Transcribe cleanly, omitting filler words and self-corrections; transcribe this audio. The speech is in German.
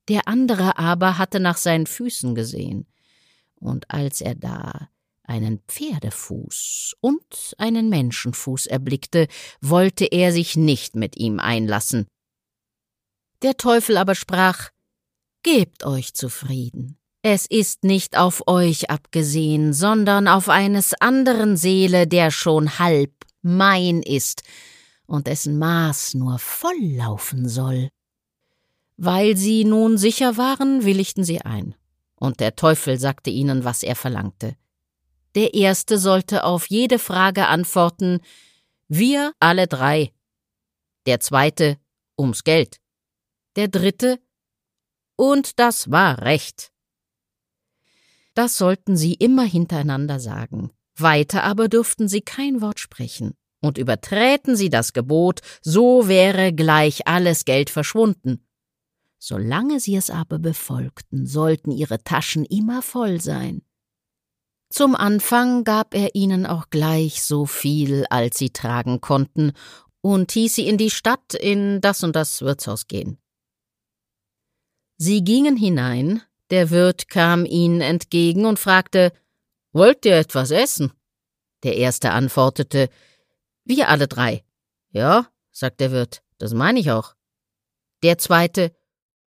Der andere aber hatte nach seinen Füßen gesehen, und als er da einen Pferdefuß und einen Menschenfuß erblickte, wollte er sich nicht mit ihm einlassen. Der Teufel aber sprach: »Gebt euch zufrieden. Es ist nicht auf euch abgesehen, sondern auf eines anderen Seele, der schon halb mein ist und dessen Maß nur voll laufen soll.« Weil sie nun sicher waren, willigten sie ein, und der Teufel sagte ihnen, was er verlangte. Der Erste sollte auf jede Frage antworten: »Wir alle 3«, der Zweite: »Ums Geld«, der Dritte: »Und das war recht.« Das sollten sie immer hintereinander sagen, weiter aber dürften sie kein Wort sprechen, und überträten sie das Gebot, so wäre gleich alles Geld verschwunden. Solange sie es aber befolgten, sollten ihre Taschen immer voll sein. Zum Anfang gab er ihnen auch gleich so viel, als sie tragen konnten, und hieß sie in die Stadt in das und das Wirtshaus gehen. Sie gingen hinein, der Wirt kam ihnen entgegen und fragte: »Wollt ihr etwas essen?« Der Erste antwortete: »Wir alle 3«. »Ja«, sagt der Wirt, »das meine ich auch.« Der Zweite: